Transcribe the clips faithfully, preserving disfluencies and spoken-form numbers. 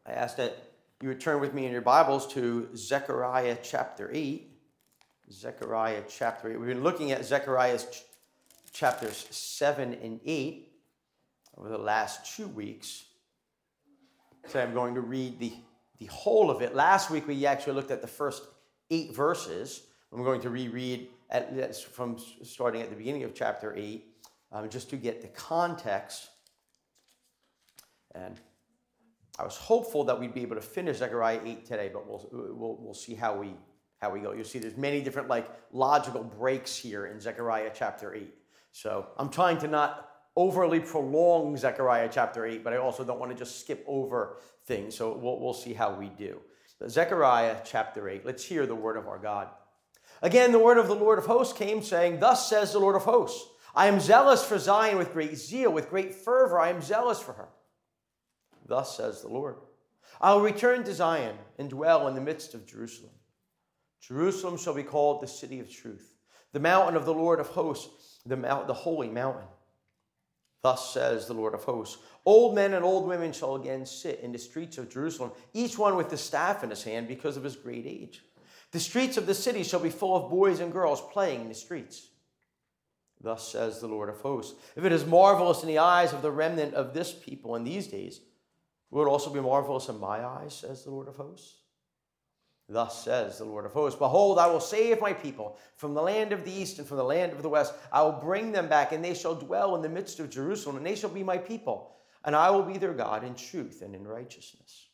I ask that you would turn with me in your Bibles to Zechariah chapter eight. Zechariah chapter eight. We've been looking at Zechariah's ch- chapters seven and eight over the last two weeks. So I'm going to read the, the whole of it. Last week we actually looked at the first eight verses. I'm going to reread at, from starting at the beginning of chapter eight, um, just to get the context. And I was hopeful that we'd be able to finish Zechariah eight today, but we'll we'll we'll see how we how we go. You'll see there's many different like logical breaks here in Zechariah chapter eight. So I'm trying to not overly prolong Zechariah chapter eight, but I also don't want to just skip over things. So we'll we'll see how we do. But Zechariah chapter eight. Let's hear the word of our God. Again, the word of the Lord of hosts came, saying, "Thus says the Lord of hosts, I am zealous for Zion with great zeal, with great fervor. I am zealous for her. Thus says the Lord, I will return to Zion and dwell in the midst of Jerusalem. Jerusalem shall be called the city of truth, the mountain of the Lord of hosts, the, mount, the holy mountain. Thus says the Lord of hosts, old men and old women shall again sit in the streets of Jerusalem, each one with the staff in his hand because of his great age. The streets of the city shall be full of boys and girls playing in the streets. Thus says the Lord of hosts, if it is marvelous in the eyes of the remnant of this people in these days, will it also be marvelous in my eyes, says the Lord of hosts? Thus says the Lord of hosts, behold, I will save my people from the land of the east and from the land of the west. I will bring them back, and they shall dwell in the midst of Jerusalem, and they shall be my people, and I will be their God in truth and in righteousness.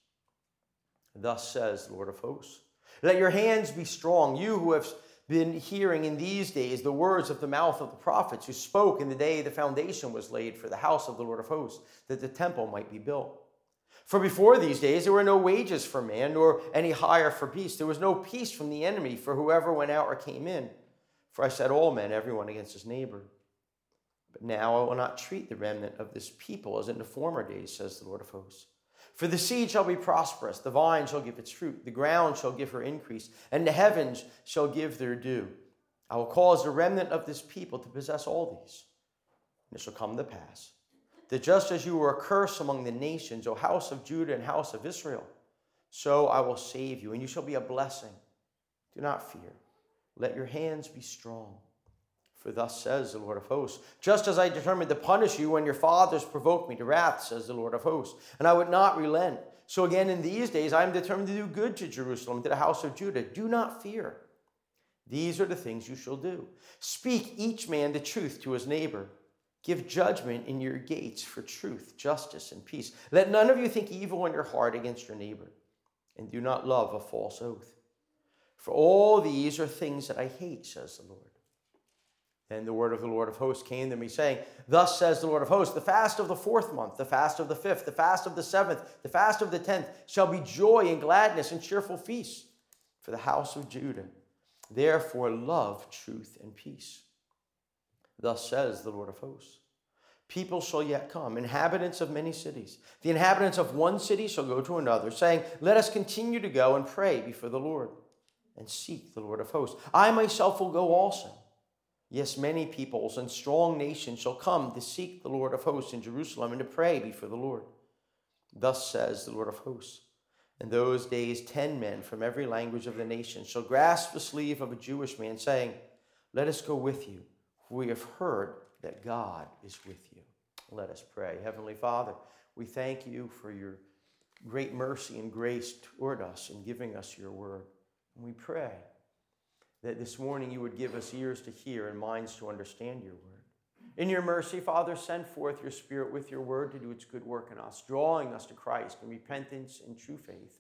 Thus says the Lord of hosts, let your hands be strong, you who have been hearing in these days the words of the mouth of the prophets who spoke in the day the foundation was laid for the house of the Lord of hosts, that the temple might be built. For before these days there were no wages for man, nor any hire for beast. There was no peace from the enemy for whoever went out or came in. For I set all men, everyone against his neighbor. But now I will not treat the remnant of this people as in the former days, says the Lord of hosts. For the seed shall be prosperous, the vine shall give its fruit, the ground shall give her increase, and the heavens shall give their due. I will cause the remnant of this people to possess all these. And it shall come to pass that just as you were a curse among the nations, O house of Judah and house of Israel, so I will save you, and you shall be a blessing. Do not fear. Let your hands be strong. For thus says the Lord of hosts, just as I determined to punish you when your fathers provoked me to wrath, says the Lord of hosts, and I would not relent. So again in these days I am determined to do good to Jerusalem, to the house of Judah. Do not fear. These are the things you shall do. Speak each man the truth to his neighbor. Give judgment in your gates for truth, justice, and peace. Let none of you think evil in your heart against your neighbor, and do not love a false oath. For all these are things that I hate, says the Lord. Then the word of the Lord of hosts came to me, saying, thus says the Lord of hosts, the fast of the fourth month, the fast of the fifth, the fast of the seventh, the fast of the tenth, shall be joy and gladness and cheerful feasts for the house of Judah. Therefore love truth and peace. Thus says the Lord of hosts, people shall yet come, inhabitants of many cities. The inhabitants of one city shall go to another, saying, let us continue to go and pray before the Lord and seek the Lord of hosts. I myself will go also. Yes, many peoples and strong nations shall come to seek the Lord of hosts in Jerusalem and to pray before the Lord. Thus says the Lord of hosts, in those days ten men from every language of the nation shall grasp the sleeve of a Jewish man, saying, let us go with you. We have heard that God is with you. Let us pray. Heavenly Father, we thank you for your great mercy and grace toward us in giving us your word. And we pray that this morning you would give us ears to hear and minds to understand your word. In your mercy, Father, send forth your Spirit with your word to do its good work in us, drawing us to Christ in repentance and true faith,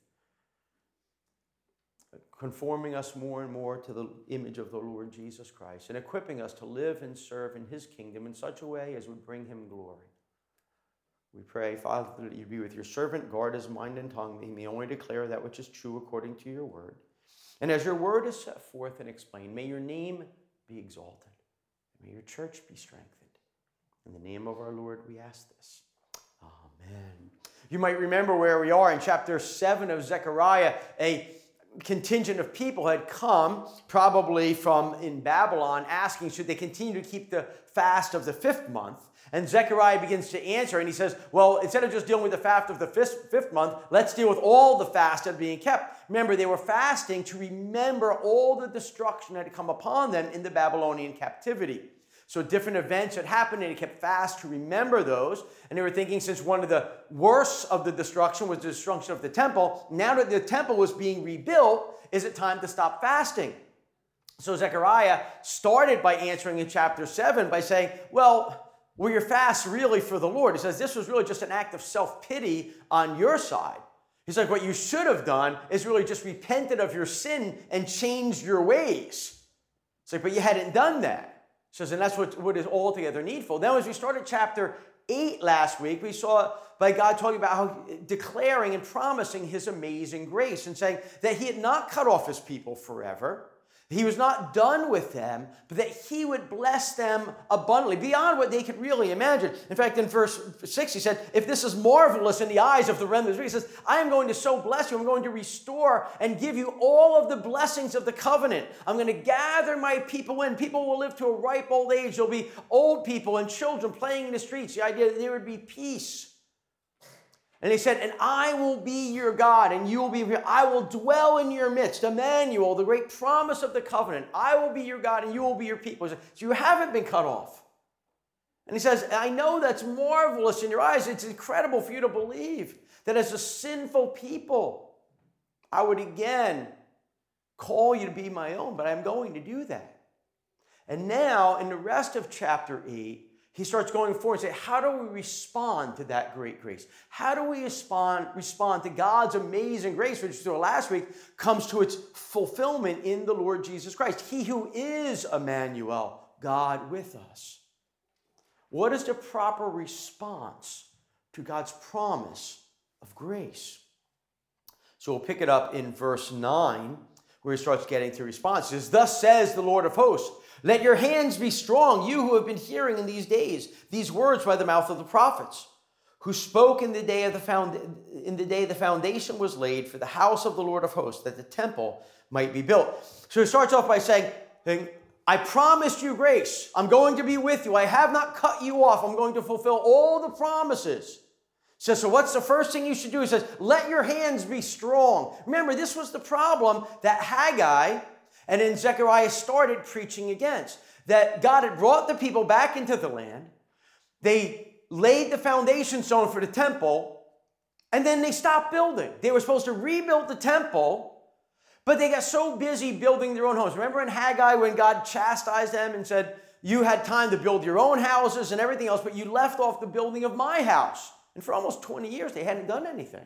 conforming us more and more to the image of the Lord Jesus Christ, and equipping us to live and serve in his kingdom in such a way as would bring him glory. We pray, Father, that you be with your servant, guard his mind and tongue, that he may only declare that which is true according to your word. And as your word is set forth and explained, may your name be exalted. May your church be strengthened. In the name of our Lord, we ask this. Amen. You might remember where we are in chapter seven of Zechariah. A contingent of people had come, probably from in Babylon, asking should they continue to keep the fast of the fifth month. And Zechariah begins to answer, and he says, well, instead of just dealing with the fast of the fifth, fifth month, let's deal with all the fasts that are being kept. Remember, they were fasting to remember all the destruction that had come upon them in the Babylonian captivity. So different events had happened, and they kept fast to remember those. And they were thinking, since one of the worst of the destruction was the destruction of the temple, now that the temple was being rebuilt, is it time to stop fasting? So Zechariah started by answering in chapter seven by saying, well, were your fasts really for the Lord? He says this was really just an act of self-pity on your side. He's like, what you should have done is really just repented of your sin and changed your ways. It's like, but you hadn't done that. He says, and that's what, what is altogether needful. Then as we started chapter eight last week, we saw by God talking about how declaring and promising his amazing grace and saying that he had not cut off his people forever. He was not done with them, but that he would bless them abundantly, beyond what they could really imagine. In fact, in verse six, he said, if this is marvelous in the eyes of the remnant, he says, I am going to so bless you. I'm going to restore and give you all of the blessings of the covenant. I'm going to gather my people in. People will live to a ripe old age. There'll be old people and children playing in the streets. The idea that there would be peace. And he said, and I will be your God, and you will be, I will dwell in your midst. Emmanuel, the great promise of the covenant. I will be your God, and you will be your people. So you haven't been cut off. And he says, I know that's marvelous in your eyes. It's incredible for you to believe that as a sinful people, I would again call you to be my own, but I'm going to do that. And now, in the rest of chapter eight, he starts going forward and saying, how do we respond to that great grace? How do we respond, respond to God's amazing grace, which we saw last week, comes to its fulfillment in the Lord Jesus Christ, he who is Emmanuel, God with us. What is the proper response to God's promise of grace? So we'll pick it up in verse nine, where he starts getting to responses. Thus says the Lord of hosts, let your hands be strong, you who have been hearing in these days these words by the mouth of the prophets, who spoke in the day of the found in the day the foundation was laid for the house of the Lord of hosts, that the temple might be built. So he starts off by saying, I promised you grace. I'm going to be with you. I have not cut you off. I'm going to fulfill all the promises. He says, so what's the first thing you should do? He says, let your hands be strong. Remember, this was the problem that Haggai and then Zechariah started preaching against, that God had brought the people back into the land. They laid the foundation stone for the temple, and then they stopped building. They were supposed to rebuild the temple, but they got so busy building their own homes. Remember in Haggai when God chastised them and said, you had time to build your own houses and everything else, but you left off the building of my house. And for almost twenty years, they hadn't done anything.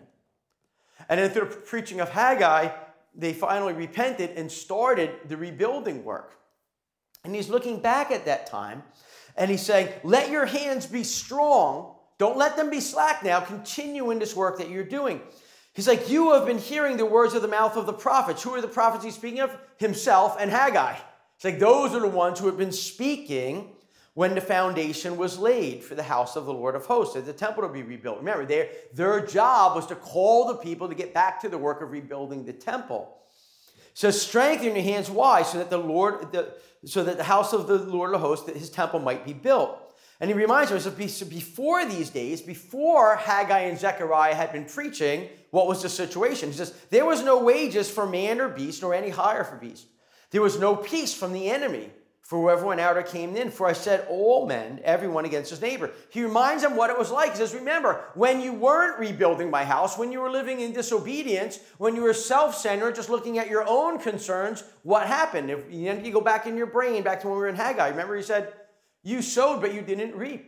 And then through the preaching of Haggai, they finally repented and started the rebuilding work. And he's looking back at that time, and he's saying, let your hands be strong. Don't let them be slack now. Continue in this work that you're doing. He's like, you have been hearing the words of the mouth of the prophets. Who are the prophets he's speaking of? Himself and Haggai. It's like those are the ones who have been speaking when the foundation was laid for the house of the Lord of hosts, that the temple to be rebuilt. Remember, their, their job was to call the people to get back to the work of rebuilding the temple. So strengthen your hands. Why? So that the Lord, the, so that the house of the Lord of hosts, that his temple might be built. And he reminds us, so before these days, before Haggai and Zechariah had been preaching, what was the situation? He says, there was no wages for man or beast, nor any hire for beast. There was no peace from the enemy for whoever went out or came in. For I said, all men, everyone against his neighbor. He reminds them what it was like. He says, remember, when you weren't rebuilding my house, when you were living in disobedience, when you were self-centered, just looking at your own concerns, what happened? If you go back in your brain, back to when we were in Haggai, remember he said, you sowed, but you didn't reap.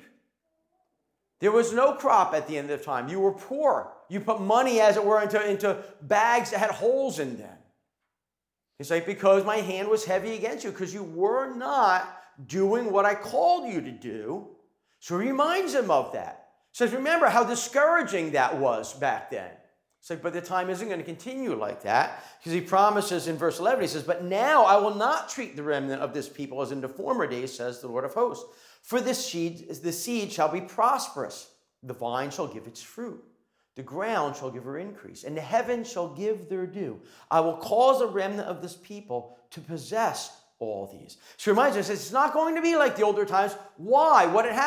There was no crop at the end of the time. You were poor. You put money, as it were, into, into bags that had holes in them. It's like, because my hand was heavy against you, because you were not doing what I called you to do. So he reminds him of that. He says, remember how discouraging that was back then. It's like, but the time isn't going to continue like that, because he promises in verse eleven, he says, but now I will not treat the remnant of this people as in the former days, says the Lord of hosts. For this seed, the seed shall be prosperous. The vine shall give its fruit. The ground shall give her increase, and the heavens shall give their due. I will cause a remnant of this people to possess all these. So he reminds us, it's not going to be like the older times. Why? What had happened?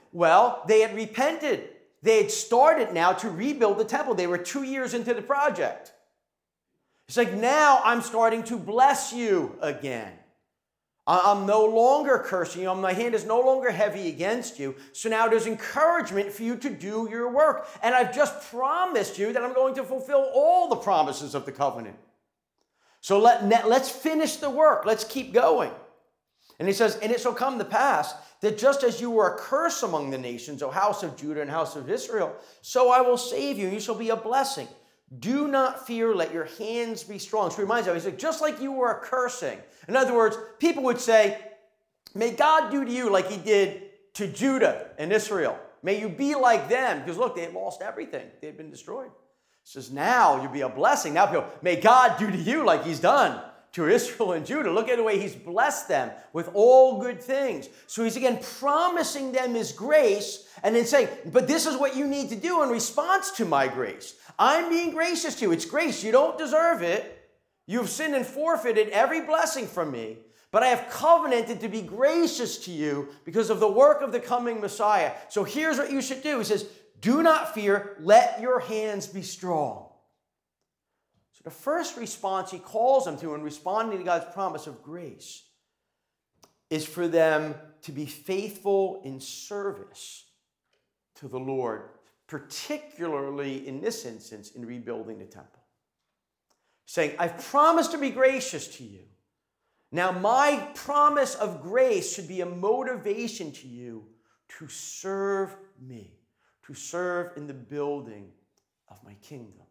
Well, they had repented. They had started now to rebuild the temple. They were two years into the project. It's like, now I'm starting to bless you again. I'm no longer cursing you. My hand is no longer heavy against you. So now there's encouragement for you to do your work. And I've just promised you that I'm going to fulfill all the promises of the covenant. So let, let's finish the work. Let's keep going. And he says, and it shall come to pass that just as you were a curse among the nations, O house of Judah and house of Israel, so I will save you, and you shall be a blessing. Do not fear, let your hands be strong. So he reminds them, he's like, just like you were a cursing. In other words, people would say, may God do to you like he did to Judah and Israel. May you be like them. Because look, they had lost everything. They had been destroyed. He says, now you'll be a blessing. Now people, may God do to you like he's done to Israel and Judah. Look at the way he's blessed them with all good things. So he's again promising them his grace and then saying, but this is what you need to do in response to my grace. I'm being gracious to you. It's grace. You don't deserve it. You've sinned and forfeited every blessing from me, but I have covenanted to be gracious to you because of the work of the coming Messiah. So here's what you should do. He says, do not fear. Let your hands be strong. So the first response he calls them to in responding to God's promise of grace is for them to be faithful in service to the Lord, particularly in this instance in rebuilding the temple. Saying, I've promised to be gracious to you. Now my promise of grace should be a motivation to you to serve me, to serve in the building of my kingdom.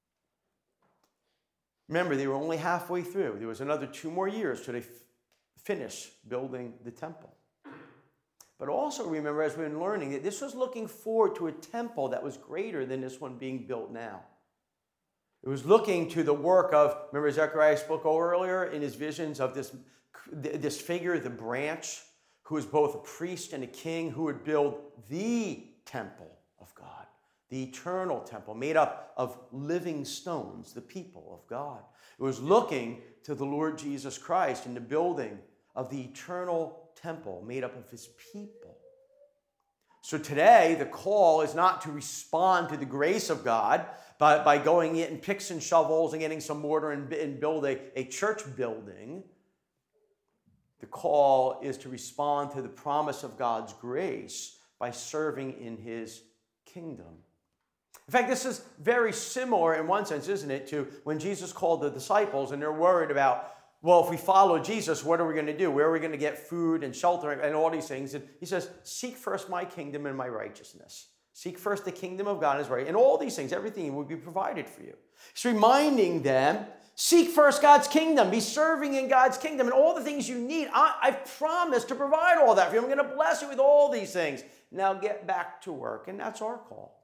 Remember, they were only halfway through. There was another two more years till they f- finish building the temple. But also remember, as we've been learning, that this was looking forward to a temple that was greater than this one being built now. It was looking to the work of, remember Zechariah spoke earlier in his visions of this, this figure, the branch, who was both a priest and a king, who would build the temple of God, the eternal temple made up of living stones, the people of God. It was looking to the Lord Jesus Christ in the building of the eternal temple made up of his people. So today, the call is not to respond to the grace of God by, by going in picks and shovels and getting some mortar and, and build a, a church building. The call is to respond to the promise of God's grace by serving in his kingdom. In fact, this is very similar in one sense, isn't it, to when Jesus called the disciples and they're worried about, well, if we follow Jesus, what are we going to do? Where are we going to get food and shelter and all these things? And he says, seek first my kingdom and my righteousness. Seek first the kingdom of God and his right. And all these things, everything will be provided for you. He's reminding them, seek first God's kingdom. Be serving in God's kingdom. And all the things you need, I, I've promised to provide all that for you. I'm going to bless you with all these things. Now get back to work. And that's our call.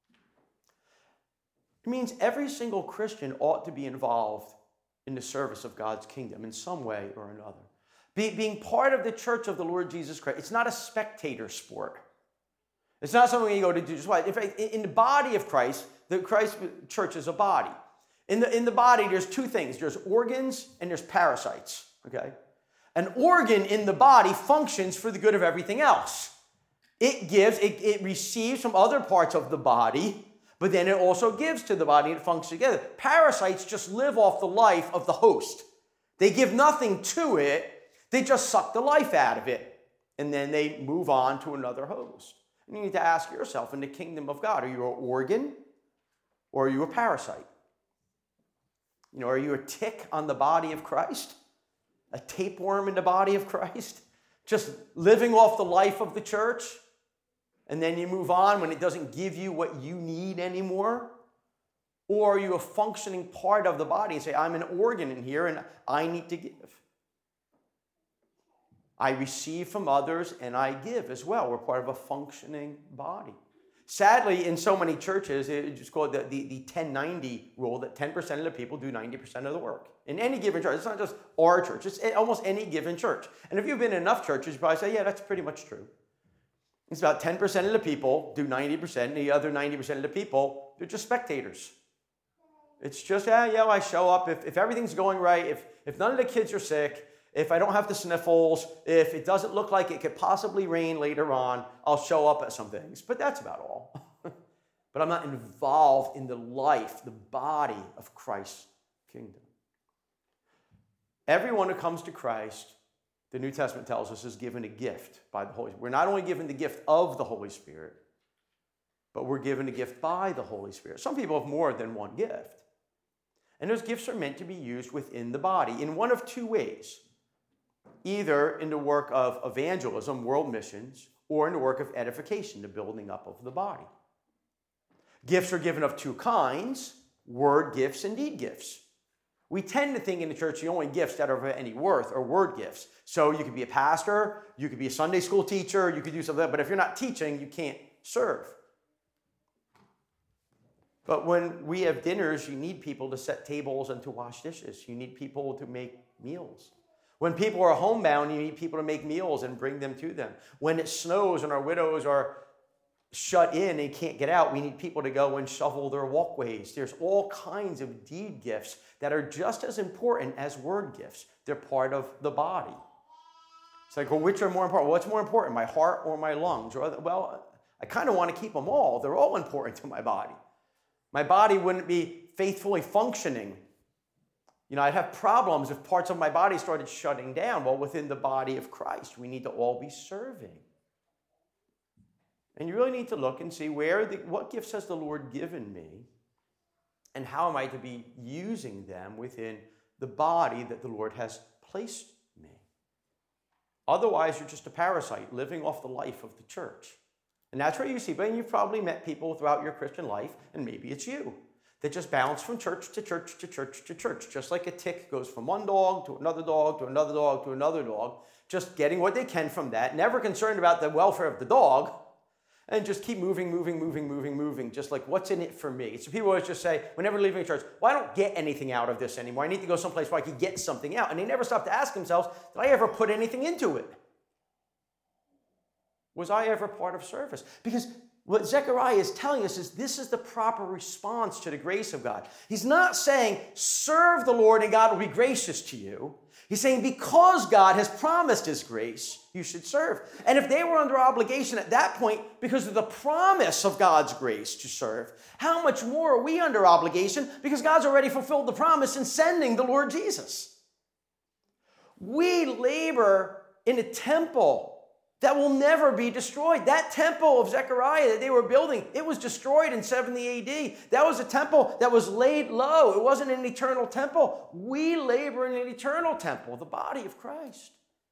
It means every single Christian ought to be involved in the service of God's kingdom in some way or another. Be, being part of the church of the Lord Jesus Christ, it's not a spectator sport. It's not something you go to do just why. In fact, in the body of Christ, the Christ church is a body. In the, in the body, there's two things. There's organs and there's parasites, okay? An organ in the body functions for the good of everything else. It gives, it, it receives from other parts of the body, but then it also gives to the body and it functions together. Parasites just live off the life of the host. They give nothing to it. They just suck the life out of it. And then they move on to another host. And you need to ask yourself, in the kingdom of God, are you an organ or are you a parasite? You know, are you a tick on the body of Christ? A tapeworm in the body of Christ? Just living off the life of the church? And then you move on when it doesn't give you what you need anymore? Or are you a functioning part of the body and say, I'm an organ in here and I need to give? I receive from others and I give as well. We're part of a functioning body. Sadly, in so many churches, it's just called the, the, the ten ninety rule, that ten percent of the people do ninety percent of the work. In any given church, it's not just our church, it's almost any given church. And if you've been in enough churches, you probably say, yeah, that's pretty much true. It's about ten percent of the people do ninety percent, and the other ninety percent of the people, they're just spectators. It's just, yeah, yeah, I show up. If, if everything's going right, if, if none of the kids are sick, if I don't have the sniffles, if it doesn't look like it could possibly rain later on, I'll show up at some things. But that's about all. But I'm not involved in the life, the body of Christ's kingdom. Everyone who comes to Christ, the New Testament tells us, is given a gift by the Holy Spirit. We're not only given the gift of the Holy Spirit, but we're given a gift by the Holy Spirit. Some people have more than one gift. And those gifts are meant to be used within the body in one of two ways. Either in the work of evangelism, world missions, or in the work of edification, the building up of the body. Gifts are given of two kinds, word gifts and deed gifts. We tend to think in the church the only gifts that are of any worth are word gifts. So you could be a pastor, you could be a Sunday school teacher, you could do something like that, but if you're not teaching, you can't serve. But when we have dinners, you need people to set tables and to wash dishes. You need people to make meals. When people are homebound, you need people to make meals and bring them to them. When it snows and our widows are shut in and can't get out, we need people to go and shovel their walkways. There's all kinds of deed gifts that are just as important as word gifts. They're part of the body. It's like, well, which are more important? What's more important, my heart or my lungs? Or, well, I kind of want to keep them all. They're all important to my body. My body wouldn't be faithfully functioning. You know, I'd have problems if parts of my body started shutting down. Well, within the body of Christ, we need to all be serving. And you really need to look and see where the, what gifts has the Lord given me, and how am I to be using them within the body that the Lord has placed me. Otherwise, you're just a parasite living off the life of the church. And that's where you see, but you've probably met people throughout your Christian life, and maybe it's you, that just bounce from church to church to church to church, just like a tick goes from one dog to another dog to another dog to another dog, just getting what they can from that, never concerned about the welfare of the dog, and just keep moving, moving, moving, moving, moving, just like, what's in it for me? So people always just say, whenever leaving a church, well, I don't get anything out of this anymore. I need to go someplace where I can get something out. And they never stop to ask themselves, did I ever put anything into it? Was I ever part of service? Because what Zechariah is telling us is this is the proper response to the grace of God. He's not saying, serve the Lord and God will be gracious to you. He's saying, because God has promised his grace, you should serve. And if they were under obligation at that point because of the promise of God's grace to serve, how much more are we under obligation because God's already fulfilled the promise in sending the Lord Jesus? We labor in a temple that will never be destroyed. That temple of Zechariah that they were building, it was destroyed in seventy A D. That was a temple that was laid low. It wasn't an eternal temple. We labor in an eternal temple, the body of Christ.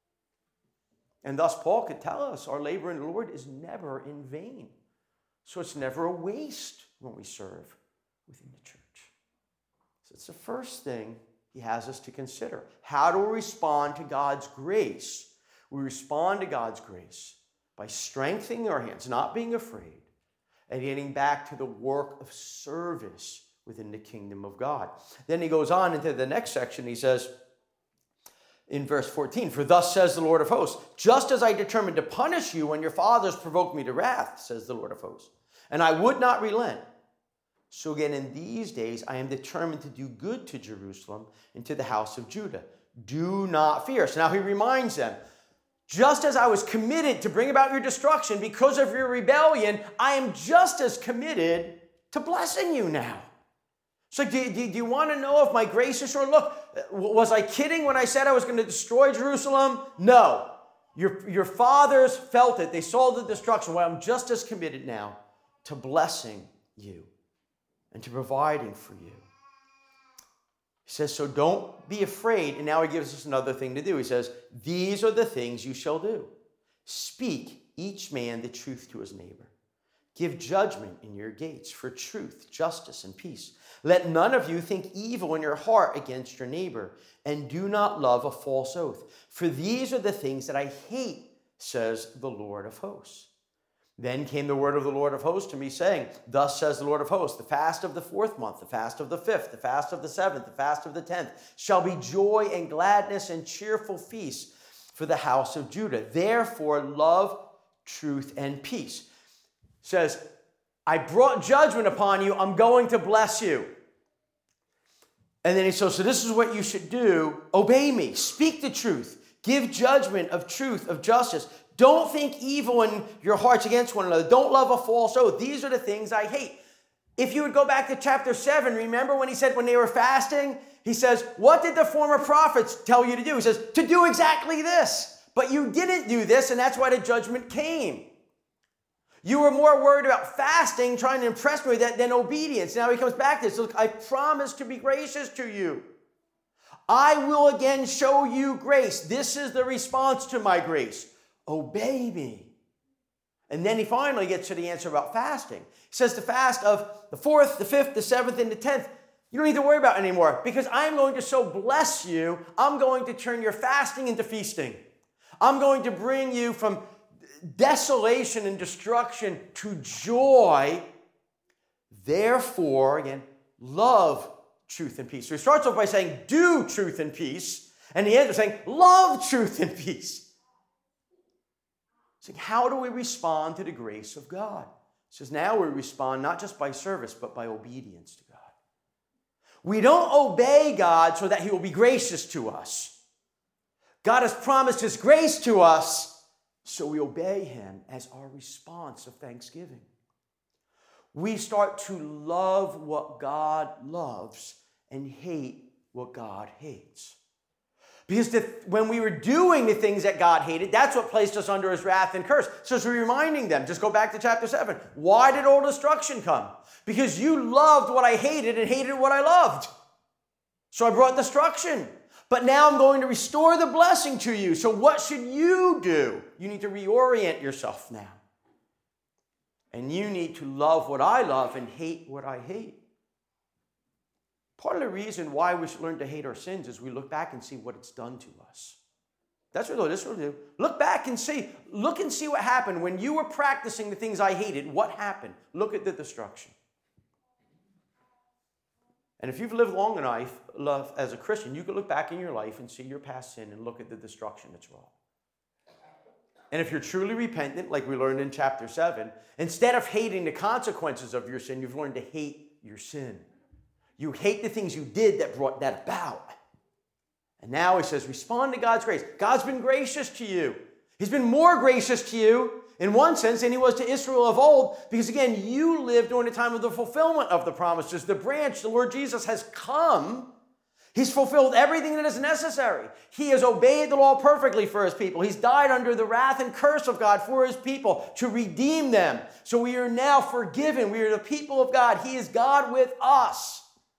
And thus Paul could tell us our labor in the Lord is never in vain. So it's never a waste when we serve within the church. So it's the first thing he has us to consider. How do we respond to God's grace? We respond to God's grace by strengthening our hands, not being afraid, and getting back to the work of service within the kingdom of God. Then he goes on into the next section. He says in verse fourteen, for thus says the Lord of hosts, just as I determined to punish you when your fathers provoked me to wrath, says the Lord of hosts, and I would not relent. So again, in these days, I am determined to do good to Jerusalem and to the house of Judah. Do not fear. So now he reminds them, just as I was committed to bring about your destruction because of your rebellion, I am just as committed to blessing you now. So do, do, do you want to know if my grace is short? Look, was I kidding when I said I was going to destroy Jerusalem? No. Your, your fathers felt it. They saw the destruction. Well, I'm just as committed now to blessing you and to providing for you. He says, so don't be afraid. And now he gives us another thing to do. He says, these are the things you shall do. Speak each man the truth to his neighbor. Give judgment in your gates for truth, justice, and peace. Let none of you think evil in your heart against your neighbor, and do not love a false oath. For these are the things that I hate, says the Lord of hosts. Then came the word of the Lord of hosts to me, saying, thus says the Lord of hosts, the fast of the fourth month, the fast of the fifth, the fast of the seventh, the fast of the tenth, shall be joy and gladness and cheerful feast for the house of Judah. Therefore, love, truth, and peace. Says, I brought judgment upon you, I'm going to bless you. And then he says, so this is what you should do. Obey me. Speak the truth. Give judgment of truth, of justice. Don't think evil in your hearts against one another. Don't love a false oath. These are the things I hate. If you would go back to chapter seven, remember when he said when they were fasting? He says, what did the former prophets tell you to do? He says, to do exactly this. But you didn't do this, and that's why the judgment came. You were more worried about fasting, trying to impress me with that, than obedience. Now he comes back to this. Look, I promise to be gracious to you. I will again show you grace. This is the response to my grace. Obey me. And then he finally gets to the answer about fasting. He says the fast of the fourth, the fifth, the seventh, and the tenth, you don't need to worry about anymore because I'm going to so bless you, I'm going to turn your fasting into feasting. I'm going to bring you from desolation and destruction to joy. Therefore, again, love truth and peace. So he starts off by saying, do truth and peace. And the end is saying, love truth and peace. Saying, how do we respond to the grace of God? He says, now we respond not just by service, but by obedience to God. We don't obey God so that he will be gracious to us. God has promised his grace to us, so we obey him as our response of thanksgiving. We start to love what God loves and hate what God hates. Because the, when we were doing the things that God hated, that's what placed us under his wrath and curse. So it's reminding them, just go back to chapter seven. Why did all destruction come? Because you loved what I hated and hated what I loved. So I brought destruction. But now I'm going to restore the blessing to you. So what should you do? You need to reorient yourself now. And you need to love what I love and hate what I hate. Part of the reason why we should learn to hate our sins is we look back and see what it's done to us. That's what this will do. Look back and see. Look and see what happened. When you were practicing the things I hated, what happened? Look at the destruction. And if you've lived long enough as a Christian, you can look back in your life and see your past sin and look at the destruction that's wrought. And if you're truly repentant, like we learned in chapter seven, instead of hating the consequences of your sin, you've learned to hate your sin. You hate the things you did that brought that about. And now he says, respond to God's grace. God's been gracious to you. He's been more gracious to you in one sense than he was to Israel of old, because again, you lived during the time of the fulfillment of the promises. The branch, the Lord Jesus, has come. He's fulfilled everything that is necessary. He has obeyed the law perfectly for his people. He's died under the wrath and curse of God for his people to redeem them. So we are now forgiven. We are the people of God. He is God with us.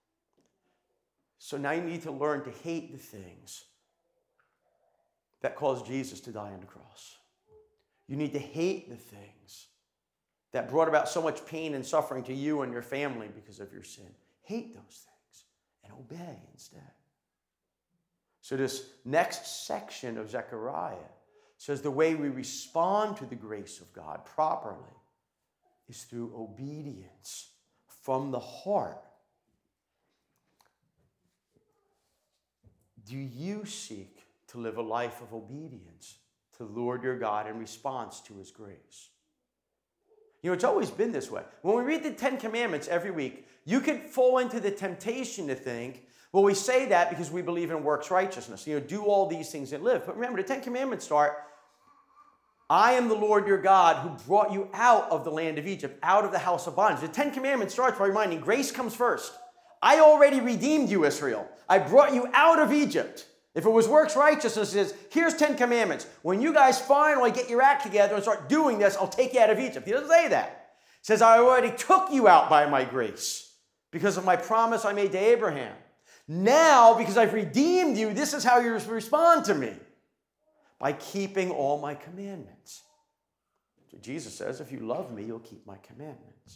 So now you need to learn to hate the things that caused Jesus to die on the cross. You need to hate the things that brought about so much pain and suffering to you and your family because of your sin. Hate those things and obey instead. So this next section of Zechariah says the way we respond to the grace of God properly is through obedience from the heart. Do you seek to live a life of obedience to the Lord your God in response to his grace? You know, it's always been this way. When we read the Ten Commandments every week, you could fall into the temptation to think, well, we say that because we believe in works righteousness. You know, do all these things and live. But remember, the Ten Commandments start, I am the Lord your God who brought you out of the land of Egypt, out of the house of bondage. The Ten Commandments starts by reminding grace comes first. I already redeemed you, Israel. I brought you out of Egypt. If it was works righteousness, it says, here's Ten Commandments. When you guys finally get your act together and start doing this, I'll take you out of Egypt. He doesn't say that. He says, I already took you out by my grace because of my promise I made to Abraham. Now, because I've redeemed you, this is how you respond to me. By keeping all my commandments. So Jesus says, if you love me, you'll keep my commandments.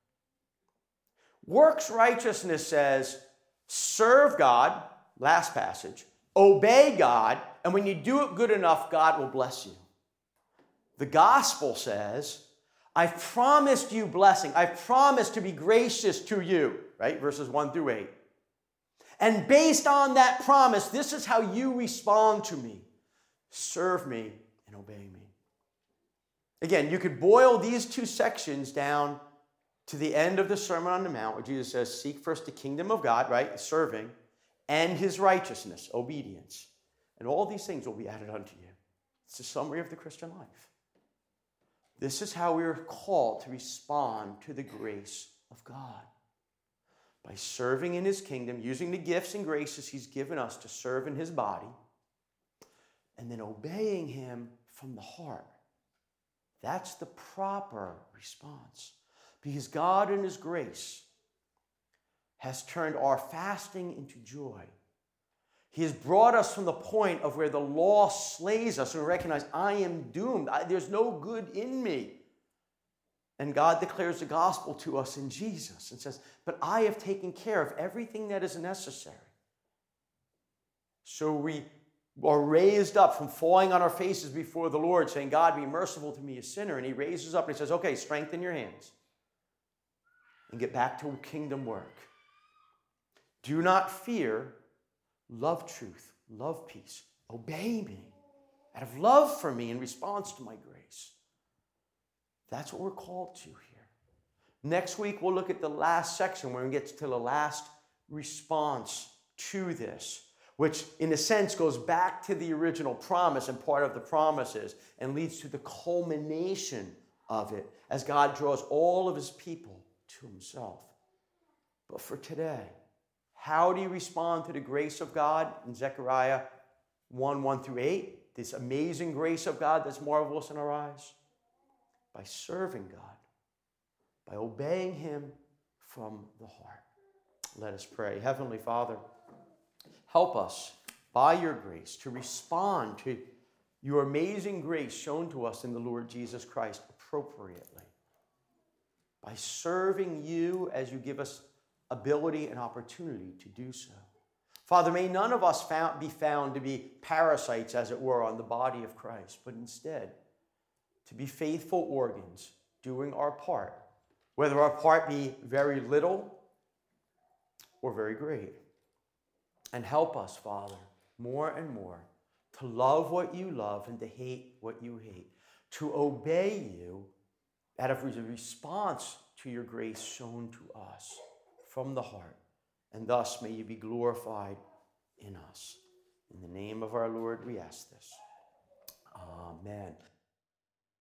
Works righteousness says, serve God, last passage, obey God, and when you do it good enough, God will bless you. The gospel says, I've promised you blessing. I've promised to be gracious to you, right? Verses one through eight. And based on that promise, this is how you respond to me. Serve me and obey me. Again, you could boil these two sections down to the end of the Sermon on the Mount, where Jesus says, seek first the kingdom of God, right? Serving. and his righteousness, obedience. And all these things will be added unto you. It's a summary of the Christian life. This is how we are called to respond to the grace of God. By serving in his kingdom, using the gifts and graces he's given us to serve in his body, and then obeying him from the heart. That's the proper response. Because God in his grace has turned our fasting into joy. He has brought us from the point of where the law slays us and we recognize, I am doomed. I, there's no good in me. And God declares the gospel to us in Jesus and says, but I have taken care of everything that is necessary. So we are raised up from falling on our faces before the Lord, saying, God, be merciful to me, a sinner. And he raises up and he says, okay, strengthen your hands and get back to kingdom work. Do not fear, love truth, love peace, obey me out of love for me in response to my grace. That's what we're called to here. Next week, we'll look at the last section where we get to the last response to this, which in a sense goes back to the original promise and part of the promises and leads to the culmination of it as God draws all of his people to himself. But for today, how do you respond to the grace of God in Zechariah one, one through eight? This amazing grace of God that's marvelous in our eyes. By serving God, by obeying him from the heart. Let us pray. Heavenly Father, help us by your grace to respond to your amazing grace shown to us in the Lord Jesus Christ appropriately. By serving you as you give us ability and opportunity to do so. Father, may none of us found, be found to be parasites, as it were, on the body of Christ, but instead to be faithful organs doing our part, whether our part be very little or very great. And help us, Father, more and more to love what you love and to hate what you hate, to obey you out of a response to your grace shown to us from the heart. And thus may you be glorified in us. In the name of our Lord, we ask this. Amen.